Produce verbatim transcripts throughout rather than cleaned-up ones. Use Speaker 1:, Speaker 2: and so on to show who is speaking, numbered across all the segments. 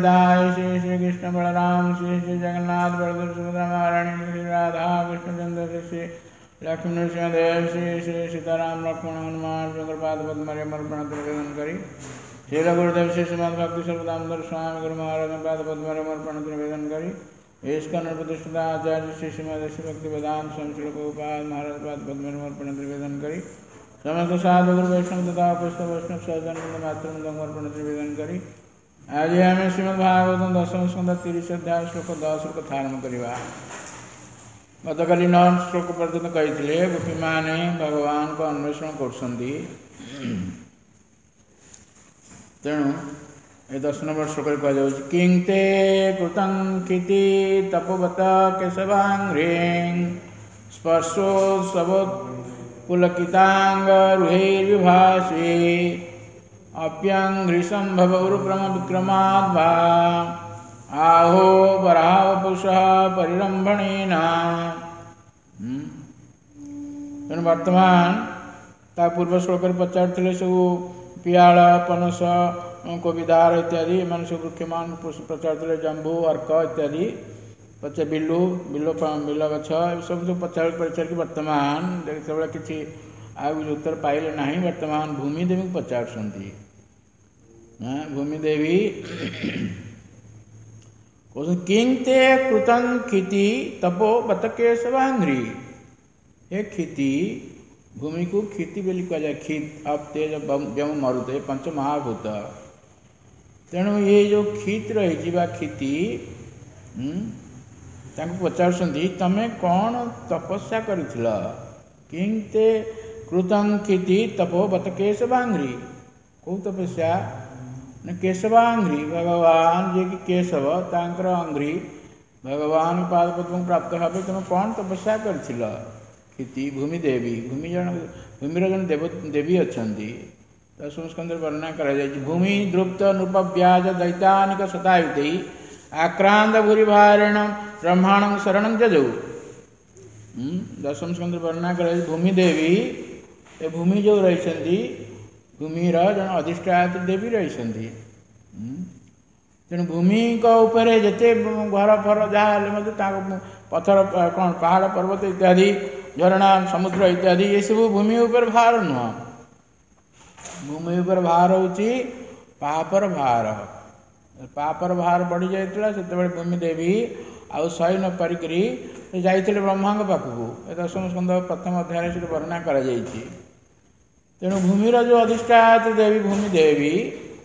Speaker 1: निताय श्री श्री कृष्ण बलराम श्री श्री जगन्नाथ बलदेव सुभद्रा महारानी श्री राधा कृष्णचंद्र श्री लक्ष्मी नृसिंहदेव श्री श्री सीताराम लक्ष्मण हनुमान शंकरपाद पद्मरे अर्पण निवेदन करी श्री गुरुदेव श्री श्रीमद भक्ति सर्वदामोदर स्वामी गुरु महाराज पाद पद्मरे अर्पण निवेदन करी इसका प्रतिष्ठिता आचार्य श्री श्रीमद श्री भक्ति वेदांत स्वामी श्री प्रभुपाद महाराज पाद पद्मरे अर्पण निवेदन करी समस्त साधु गुरु वैष्णव तथा पुस्तक वैष्णव सहजानंद मातृ अर्पण निवेदन करी आज आम श्रीमद भागवत दशम स्कंद तीस अध्याय श्लोक दस कथा आरंभ करवा। गत काली नौ श्लोक पर्यटन कही गोपी मैंने भगवान को अन्वेषण कर तेणु ये दस नंबर श्लोक कह किंते कृतं किति तपोवत केशवांघ्रीं स्पर्शोत्सवोत् पुलकितांग रुहैर्विभासि अप्यंघ्रिसंभवरुक्रम विक्रमाद्वा आहो वराहवपुषः परिरंभणेन। तेणु वर्तमान ता पूर्व श्लोक पचार सब पियाल पनस कोविदार इत्यादि एम सब वृक्षमान पचार जंबू अर्क इत्यादि पचे बिलु बिल बिल गछ सब सब पचार पचार कि वर्तमान जो किसी आग उत्तर पाइले ना वर्तमान भूमिदेवी को पचार भूमिदेवी किंते कृतं क्षिति तपो बत केशवांघ्री हे क्षिति भूमि को क्षिति बोली कह जाए क्षित अब तेज व्यम मरुते पंच महाभूत तेणु ये जो क्षित रही क्षिति पचार तमें कौन तपस्या कर किंते कृतं क्षिति तपो बत केशवांघ्री कौ तपस्या न केशवांघ्री भगवान जे कि केशव तांकर अंघ्री भगवान पादपद्म प्राप्त भाव तुम कौन तपस्या कर क्षिति भूमिदेवी भूमि जन भूमिर जन देव देवी अच्छा दशम स्कंद वर्णना कर भूमि द्रुप्त नृपव्याज दैतानिक शतायुत आक्रांत भूरिभारेण ब्रह्मांड शरण जजौ। दशम स्कंद वर्णना कर भूमि देवी ए भूमि जो रही भूमिर जन अधिष्ठात देवी रही तेणु भूमि उपर जिते घर फर जहाँ पथर कौन पहाड़ पर्वत इत्यादि झरणा समुद्र इत्यादि ये सब भूमि उपर भार नुह भूमि उपर भार होची पापर भार पापर भार बढ़ी जाता से भूमि देवी आउ सही न पारिकी जाते ब्रह्मा पाखक दशम स्कंद प्रथम अध्याय से वर्णना कर तेणु भूमिर जो अधिष्ठात देवी भूमि देवी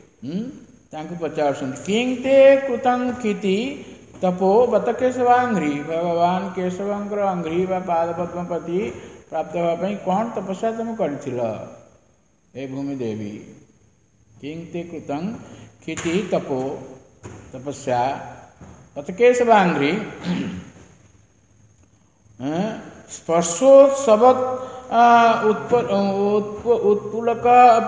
Speaker 1: पचार किंते कृतं क्षिति तपो बत केशवांघ्री भगवान केशवंकर अंघ्री व पादपद्मपति प्राप्त होगापी कौन तपस्या तुम कर भूमि देवी किंते कृतं क्षिति तपो तपस्या बत केशवांघ्री स्पर्शोत्सवत् उत्पुलक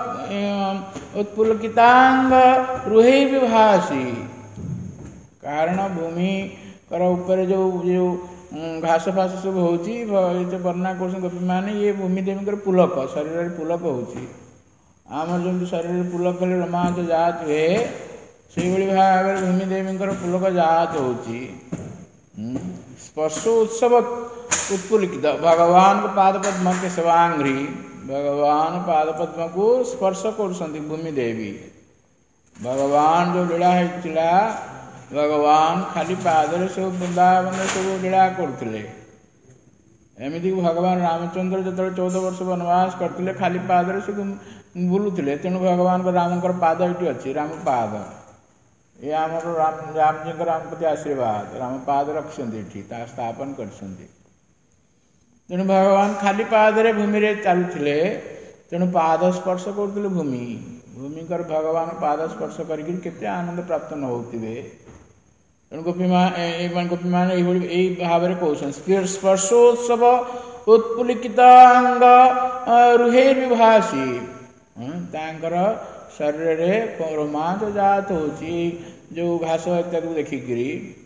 Speaker 1: उत्पुलकितांग रुहे विभासी कारण भूमि कर ऊपर जो जो घास फास सब होची वर्णना कर गोपी मैंने ये भूमि देवी पुलक शरीर पुलक होची आमर जमी शरीर पुलक हेल्ले रोमांच जात हुए से भाव में भूमि देवी पुलक जात होची स्पर्श उत्सव उत्पुलिकित भगवान को पादपद्म के सवांघ्री भगवान पादपद्म को स्पर्श कर भूमि देवी भगवान जो लीला होता भगवान खाली पादरे सब वृंदावन सब लीला करते एमती भगवान रामचंद्र जो चौदह वर्ष वनवास करते खाली पादरे सब बुलूले तेणु भगवान को राम पाद ये अच्छी राम पाद ये आम राम राम जी राम प्रति आशीर्वाद राम पाद रखिंट स्थापन कर तेणु भगवान खाली पादरे भूमि रे चलुले तेणु पाद स्पर्श करते भूमि भूमि कर भगवान पाद स्पर्श करके आनंद प्राप्त न होते तेणु गोपी माँ गोपी मान यही भाव में कहते स्पर्शोत्सव उत्पुलिकितांग रुहे विभासी तांकर शरीर में रोमांच जात होची जो घास इत्यादि देखिकी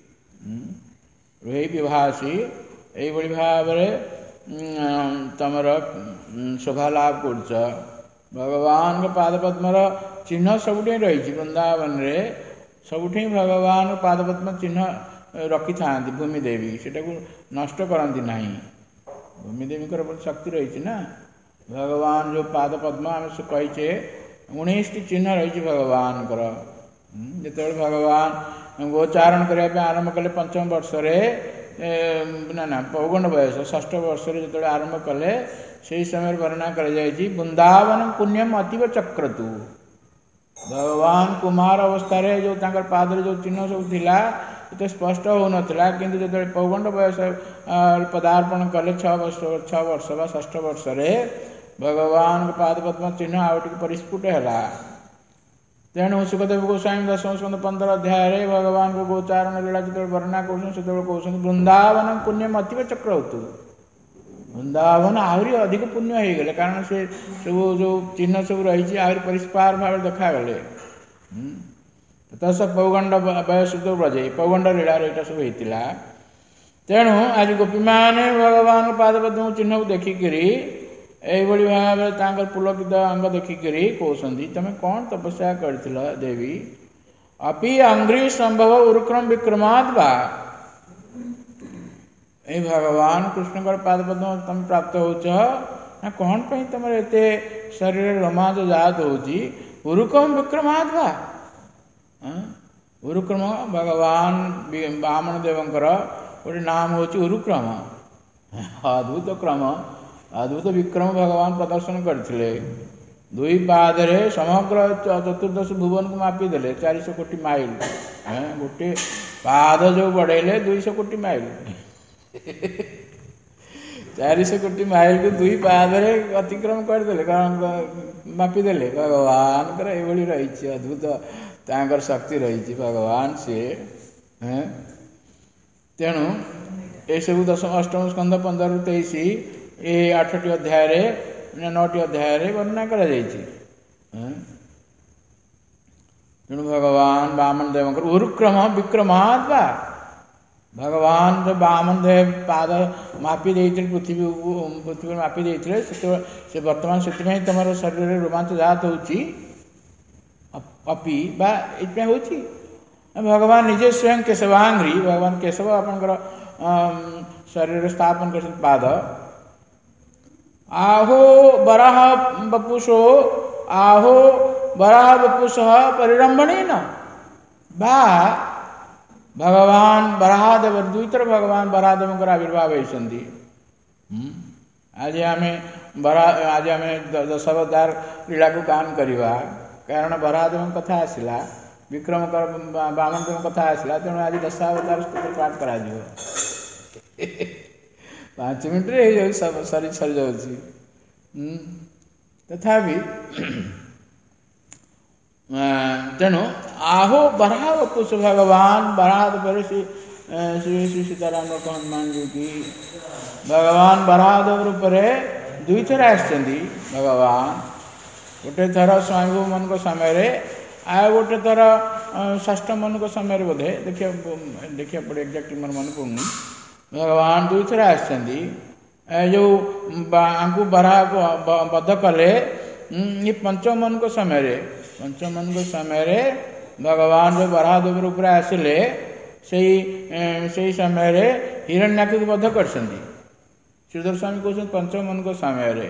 Speaker 1: रुहे विभासी यही भाव में तमर शोभा लाभ कर भगवान के पादपद्मर चिन्ह सब रही वृंदावन रे ସବୁठी भगवान पादपद्म चिन्ह रखी था भूमिदेवी सेटा को नष्ट करती ना भूमिदेवी शक्ति रही ना भगवान जो पाद पद्म आम से कहीचे उन्नीस टी चिन्ह रही भगवान जो भगवान गोचारण करने आरंभ कले पंचम वर्ष ना ना पौगंड बयस षष्ठ वर्ष जो आरंभ कले से समय वर्णना कर वृंदावन पुण्यम अतीव चक्रतु भगवान कुमार अवस्था जो पाद जो चिन्ह सब थिला तो स्पष्ट हो नाला किंतु जो पौगंड बयस पदार्पण कले छह वर्ष छह वर्ष बा षष्ठ वर्ष भगवान पाद पद्म चिन्ह आउ टे परिस्फुट है तेणु सुखदेव गोस्वामी दशम स्कंद पंद्रह अध्याय भगवान को गोचारण लीला जो वर्णना कर वृंदावन पुण्यम अतीव चक्र होतु वृंदावन आहरी अधिक पुण्य हो गले कारण से सब जो चिन्ह सब रही आहरी परिष्कार भाव देखा गले तस पौगंड बयस जो ब्रजे पौगंड लीला यहाँ सब होता तेणु आज गोपी मैंने भगवान पादपद्म चिन्ह को देखिकी यही भाव पुलकित अंग देखिकी कहते तुम कौन तपस्या कर देवी अपि अंग्री संभव उरुक्रम विक्रमाद बा ये भगवान कृष्ण पादपद्म तुम प्राप्त हो कौन पर तुम एत शरीर रोमांच जात हो उरुक्रम विक्रमाद बा उरुक्रम भगवान वामन देवंकर गोटे नाम हूँ उरुक्रम अद्भुत क्रम अद्भुत विक्रम भगवान प्रदर्शन करते दुई पादरे समग्र चतुर्दश भुवन को मापिदेले चार सौ कोटी माइल गोटे पाद जो बढ़ेले दुईश कोटी माइल चार सौ कोटी माइल को दुई पादरे अतिक्रम करदे मापिदेले भगवान ये रही अद्भुत तांकर शक्ति रही भगवान से तेणु ये सब दशम अष्टम स्कंद पंद्रह तेईस ये आठटी अध्याय नौटी अध्याय वर्णना कर तेणु भगवान वामन देव उरुक्रम विक्रमाद बा भगवान जो वामन देव पाद मापी देते पृथ्वी पृथ्वी मापी देते से बर्तमान से तुम शरीर रोमांच जात होची अपी बा इतना होची भगवान निजे स्वयं केशवांग्री भगवान केशव आपंकर शरीर स्थापन कर पाद आहो बराह बपुषो आहो बराह बपुष परिरंभणी न बा भगवान बराहदेव द्वितर भगवान बराहदेव आविर्भाव होती आज आम बरा आज आम दशावतार लीला को गान करवा कारण बराहदेव कथा आसला विक्रम वामन देव कथा आसला तेणु आज दशावतार स्तोत्र पाठ करा पांच मिनट रे सरी सरी जाऊँ तथापि तेणु आहो बराह वपुष भगवान बराह पर श्री श्री सीताराम हनुमान जी की भगवान बराह रूप दुई थर आसछन्ति भगवान गोटे थर स्वयंभू मन को समय आ गोटे थर षष्ठ मन को समय बोधे देखिए देखिए पड़े एक्जाक्ट मोर मन पड़ुनी भगवान दुई थर आसछन्ति जो आंकु बराह को बध कले ये पंचम मन को समय पंचम मन को समय भगवान जो बराहदेव रूप आसिले से समय हिरण्याक्ष को बध कर श्रीधर स्वामी कहते पंचम मन को समय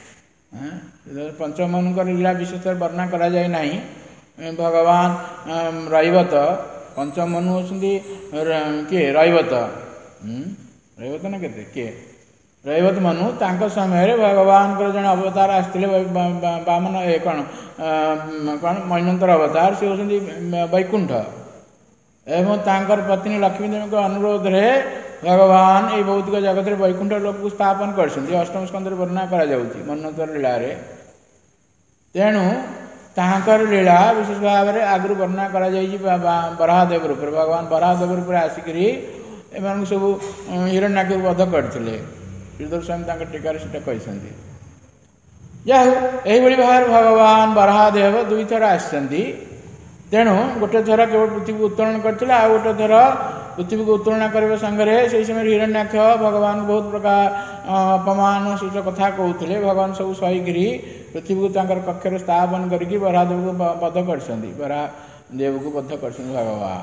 Speaker 1: पंचम मन को लीला विशेष वर्णना करा जाए नहीं भगवान रैवत पंचम मनु होती किए रैवत रैवत ना के किए रैवत मनु तांको समय भगवान को जन अवतार आसते बामन ए कौन कौन मन्वंतर अवतार सी होती वैकुंठ एवं तांकर पत्नी लक्ष्मी देवी अनुरोध रे भगवान ये भौतिक जगत में वैकुंठ लोक को स्थापन कर अष्टम स्कंद वर्णना करा जाउछि मन्वंतर लीला रे तेणु तांकर लीला विशेष भाव में आगु वर्णना करा जाइछि बराहदेव रूप भगवान बराहदेव रूप आसिकी एम सब हिरण्याक्ष वध करते श्रीधर स्वामी टीकार से कहते जाऊ यही भाव भगवान बराहदेव दुई थर आसछन्ति तेणु गोटे थर केवल पृथ्वी को उत्तोलन करते आ गोटे थर पृथ्वी को उत्तोलन करने संगे से समय हिरण्याक्ष भगवान बहुत प्रकार अपमान सूचक कथा कहते भगवान सब सहीकि पृथ्वी को कक्षर स्थापन करके बराहदेव को वध कर देव को बद्ध कर भगवान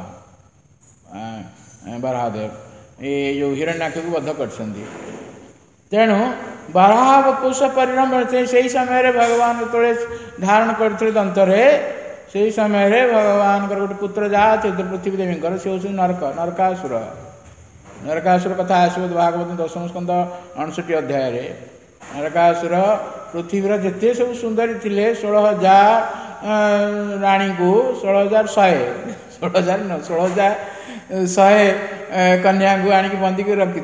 Speaker 1: बराहदेव ये जो हिरण्याक्ष को बद्ध कर तेणु बराह वपुष परिरंभण से समय भगवान जो धारण करते दंतरे से समय भगवान गोटे पुत्र जहाँ थे पृथ्वी देवी से हूँ नरक नरकासुर नरकासुर कथा आसो भागवत दशम स्कंद अणसठी अध्याय नरकासुर पृथ्वीर जिते सब सुंदरी थे षोल हजार राणी को षोल हजार शहे षोल हजार न षोल हजार शहे कन्या को आणिक बंदी रखी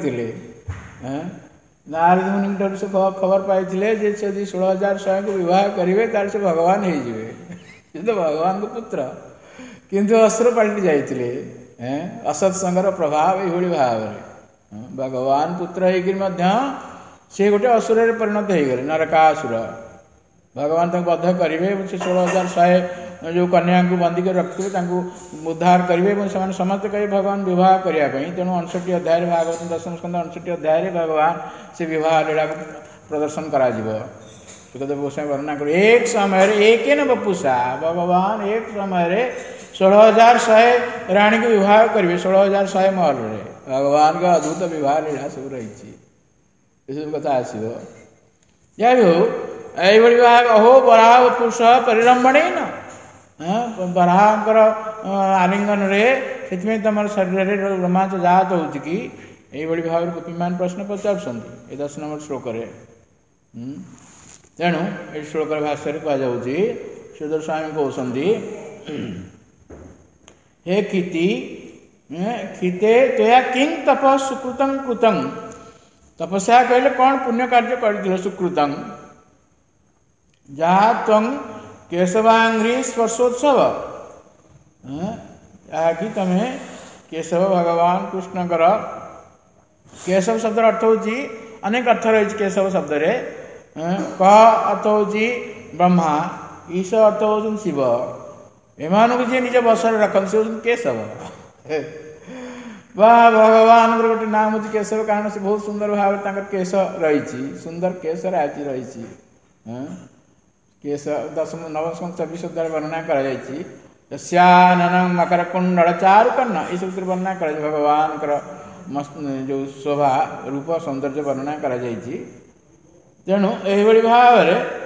Speaker 1: नारद मुनि ठार से खबर पाई जे षोल हजार शहे को विवाह करेंगे तार से भगवान होइजिवे तो भगवान को पुत्र किंतु असुर पलटि जाइए असत्संगर प्रभाव ये भाव भगवान पुत्र होकर से गोटे असुर परिणत हो गए नरकासुर भगवान तक बद्ध करेंगे से षोल हजार शहे जो कन्या को बंदी कर रखिए उद्धार करेंगे समस्त कहे भगवान विवाह करने तेणु अणसठी अध्याय भागवत दशम स्कंद अणसठी अध्याय भगवान से विवाह लीला को प्रदर्शन करा सुखदेव गोस्वामी वर्णना कर एक समय एक न बपुषा भगवान एक समय षोल हजार शहे राणी को विवाह करेंगे षोल हजार शहे महल भगवान का अद्भुत विवाह लीला सब रही सब कथा आसो या भी हो यही विवाह अहो बराह पुरुष परिरंभण न बराहर आलिंगन से तुम शरीर में रोमांच जात हो कि भाव गोपीमान प्रश्न पचार दस नंबर श्लोक तेणु ये श्लोक भाष्य कहुच्छी श्रीधर स्वामी कहते हे क्षिति क्षिते तया किं तप सुकृतं कृतं तपस्या कहले कौन पुण्य कार्य कर सुकृतं जहाँ तम केशवांग्री स्पर्शोत्सव कि तुम्हें केशव भगवान कृष्णकर केशव शब्द अर्थ हो अनेक अर्थ रही केशव शब्द रे क अर्थ हो ब्रह्मा ईश अर्थ हो शिव एम जी निज बसर रखते से हूँ केशव बा भगवान गोटे नाम हूँ केशव कारण से बहुत सुंदर भाव केश रही सुंदर केश राजी रही केश दशम नवम चौबीस अध्याय वर्णना करानन मकर कुंडल चारु कर्ण ये सब वर्णना कर भगवान जो शोभा रूप सौंदर्य वर्णना कर तेणु यही भाव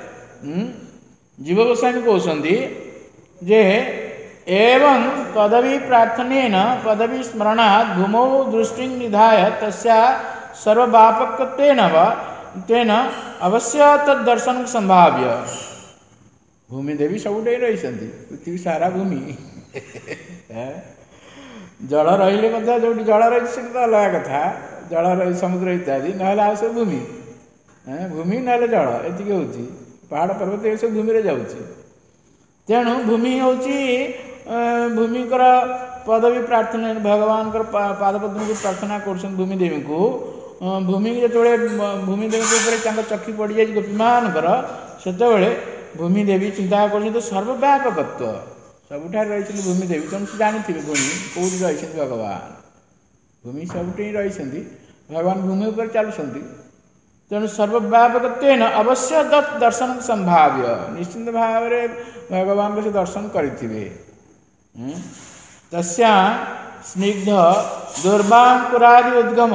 Speaker 1: जीव गोस्वामी कहते जे एवं पदवी प्रार्थनेन पदवी स्मरणात् भूमौ दृष्टि निधाय तस्या सर्वव्यापकत्वेन वा तेन अवश्य तद्दर्शन संभाव्य भूमि देवी सबुठ रही पृथ्वी सारा भूमि जल रही जो जल रही से तो अलग कथा जल रही समुद्र इत्यादि ना आ सब भूमि भूमि ना जल एति हूँ पहाड़ पर्वत ये सब भूमि जाऊँ तेणु भूमि हूँ भूमिकर पदवी प्रार्थना भगवान पादपद्म को प्रार्थना कर भूमि देवी को भूमि जो भूमि देवी चक्षु पड़ जाए गोपीमानकर से भूमि देवी चिंता कर सर्वव्यापकत्व सबुठ रही भूमि देवी तुम से जानी भूमि कौटी रही भगवान भूमि सबुठ रही भगवान भूमि पर चलुंट तेणु सर्वव्यापकत्वेन अवश्य दर्शन संभाव्य निश्चिंत भाव भगवान को से दर्शन करेंगे तस्या स्निग्ध दुर्बांकुरादि उद्गम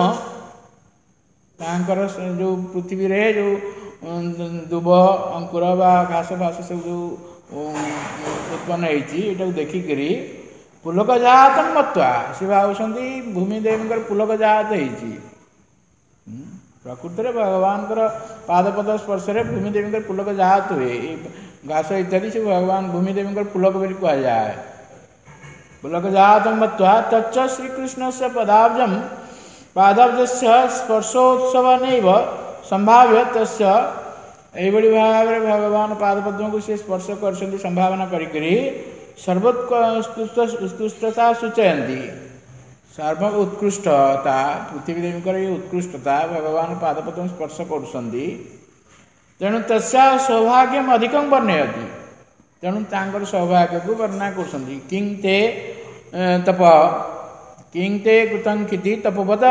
Speaker 1: जो पृथ्वी रे जो दुब अंकुर बा घास फास सब जो उत्पन्न होता देखिक पुलक जात मत्वा से भावुं भूमि देवी पुलक जात हो प्रकृति में भगवान पादपद स्पर्श भूमि देवी पुलक जात हुए घास इत्यादि से भगवान भूमि देवी पुलक बोली कहुए पुलक जात मत्वा तच्च श्रीकृष्ण से पदाब्जम पादाब्ज स्पर्शोत्सव नैव संभाव्य तस्य यही भाव भगवान पादपद्म को से स्पर्श कर संभावना करी सर्वोत्कृष्टता सूचयती सर्व उत्कृष्टता पृथ्वी देवी उत्कृष्टता भगवान पादपद्म स्पर्श कर तेणु तस्या सौभाग्यम अधिकं वर्णयति तेणु तांकर सौभाग्य को वर्णना कर किं ते तप किं ते कृतं क्षिति तपोपद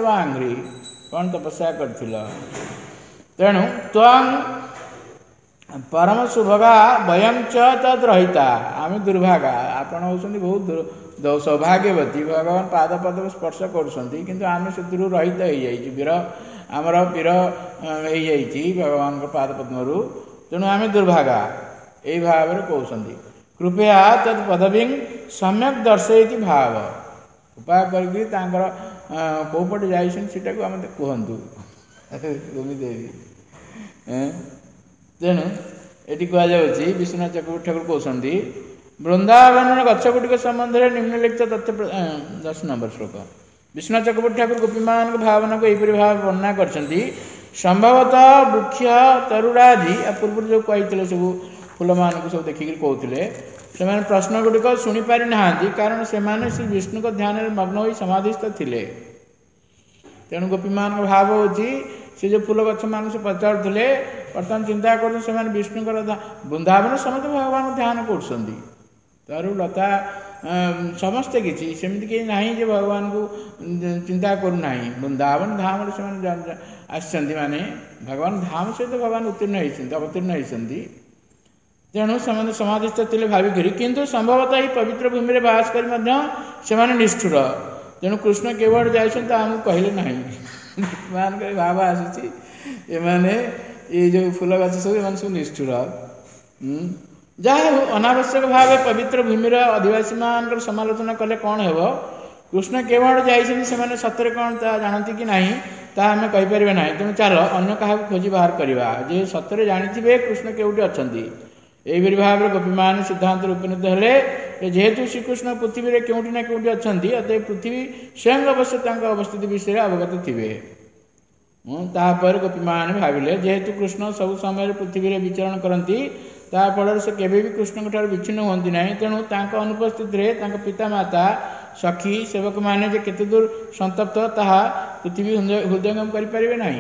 Speaker 1: केशवांग्री कौन तपस्या कर तेणु त्वं परम शुभगा वयम च तद रहिता आम दुर्भागा आपण होउछन्ति बहुत सौभाग्यवती भगवान पाद पद स्पर्श करुछन्ति किंतु आम से रहित हो जाइछि वीर आमर पीर हो जाइछि भगवान पाद पद्मरु तेणु आम दुर्भागा यही भाव कहते कृपया तद पदवी सम्यक दर्शयति भाव उपाय कर कौपटे जाटा आम कहतु देवी तेणु ये कहुच्छी विश्वनाथ चक्रवर्ती ठाकुर कहते वृंदावन गछगुड़िक संबंध में निम्नलिखित तथ्य दस नंबर श्लोक विश्वनाथ चक्रवर्ती ठाकुर गोपीमान भावना को यहपरी भाव वर्णना करछन्ति संभवतः वृक्ष तरुणादि पूर्व जो कही सब फूल मान सब देखिक कहते से प्रश्न गुड़िक शुणी पारि ना कारण से श्री विष्णु को ध्यान में मग्न हो समाधिस्थ थे तेणु गोपीमान भाव होची से जो फूल गछ मान से पचारुले बर्तमान चिंता कर विष्णुकर वृंदावन समस्त भगवान ध्यान कर लता समस्ते किसी सेमती कहीं ना जो भगवान को चिंता करूना वृंदावन धाम से आसछन्ति माने भगवान धाम सहित तो भगवान उत्तीर्ण होती अवतीर्ण होती तेणु से समाधिस्थ थे भाविकी किंतु संभवतः ही पवित्र भूमि में बास कर निष्ठुर तेणु कृष्ण केवल जाइछन्ति आमको कहले नहीं मान भाव आसूँ ये जो फूल गछ सब इन सब निष्ठुर जहाँ अनावश्यक भाव पवित्र भूमि अधिवासी मान समालोचना कले कौन हे कृष्ण केवल जाइछन्ति सतरे कौन जानती कि नहीं ता आम कहीपर ना तेणु चल अन्न क्या खोजी बाहर करवा जे सतरे जानी कृष्ण केउटी अच्छी यही भाव में गोपीमान सिद्धांत उपनीत हेले जेहेतु श्रीकृष्ण पृथ्वी में केउटी ना केउटी अच्छा अतः पृथ्वी स्वयं अवश्य अवस्थिति विषय अवगत थे तापर गोपीमान भाविले जेहेतु कृष्ण सब समय पृथ्वी में विचरण करती ताफल से केवे भी कृष्ण ठार विच्छिन्न होती ना तेणु अनुपस्थित पिता माता सखी सेवक मैंने केते दूर संतप्त ताहा पृथ्वी हृदयंगम करें ना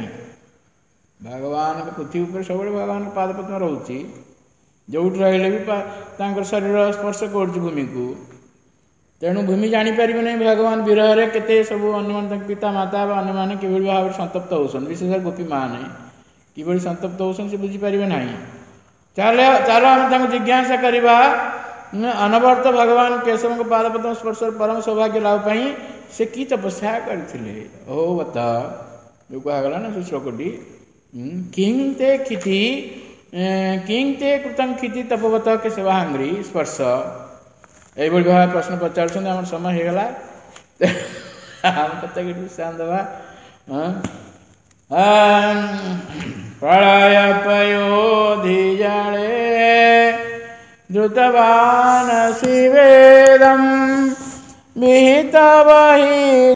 Speaker 1: भगवान पृथ्वी पर सब भगवान पादपद्म रोचे जो रही भी शरीर स्पर्श कर भूमि को तेणु भूमि जापर नहीं भगवान विरह केते सब अन्य पिता माता अन्य कि भाव संतप्त होती विशेष गोपी मान कि संतप्त होती बुझीपारे ना चल चल आम जिज्ञासा करवा अनवर्त भगवान केशव पादपद्म स्पर्श परम सौभाग्य लाभ से कि तपस्या करते ओ बत जो कहगला ना श्लोकटी किं ते क्षिति किं ते कृतं क्षिति तपवत केशवांग्री स्पर्श यही भाव प्रश्न पचार आम समय होगला आम कत विश्राम दवा प्रलय पयोधि जले द्रुतवान शिवेदम विहित वही